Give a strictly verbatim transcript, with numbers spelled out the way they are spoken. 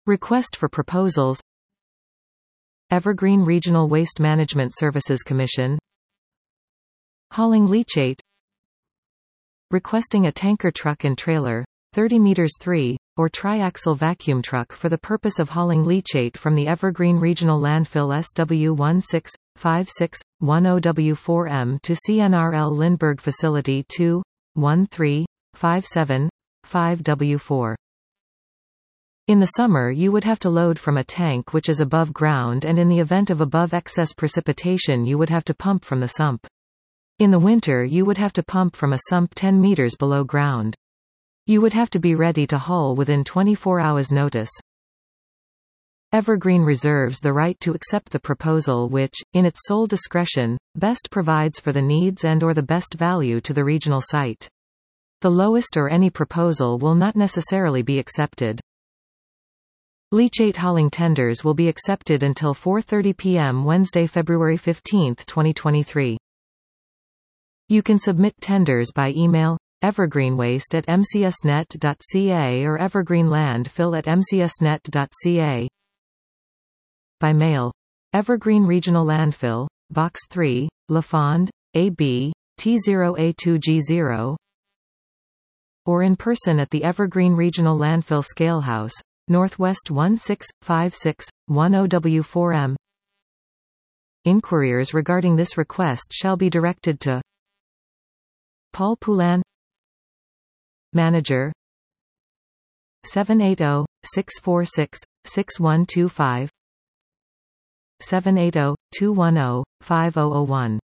Request for proposals. Evergreen Regional Waste Management Services Commission. Hauling leachate. Requesting a tanker truck and trailer, thirty meters three, or triaxle vacuum truck for the purpose of hauling leachate from the Evergreen Regional Landfill S W one six five six one zero W four M to C N R L Lindbergh Facility two one three five seven five W four. In the summer you would have to load from a tank which is above ground, and in the event of above excess precipitation you would have to pump from the sump. In the winter you would have to pump from a sump ten meters below ground. You would have to be ready to haul within twenty-four hours notice. Evergreen reserves the right to accept the proposal which, in its sole discretion, best provides for the needs and or the best value to the regional site. The lowest or any proposal will not necessarily be accepted. Leachate hauling tenders will be accepted until four thirty p m Wednesday, February fifteenth, twenty twenty-three. You can submit tenders by email, evergreenwaste at m c s net dot c a or evergreenlandfill at m c s net dot c a. By mail. Evergreen Regional Landfill, Box three, LaFond, A B, T zero A two G zero. Or in person at the Evergreen Regional Landfill Scalehouse, Northwest one six five six one zero W four M. Inquiries regarding this request shall be directed to Paul Poulin, Manager, seven eight zero six four six six one two five, seven eight zero two one zero five zero zero one.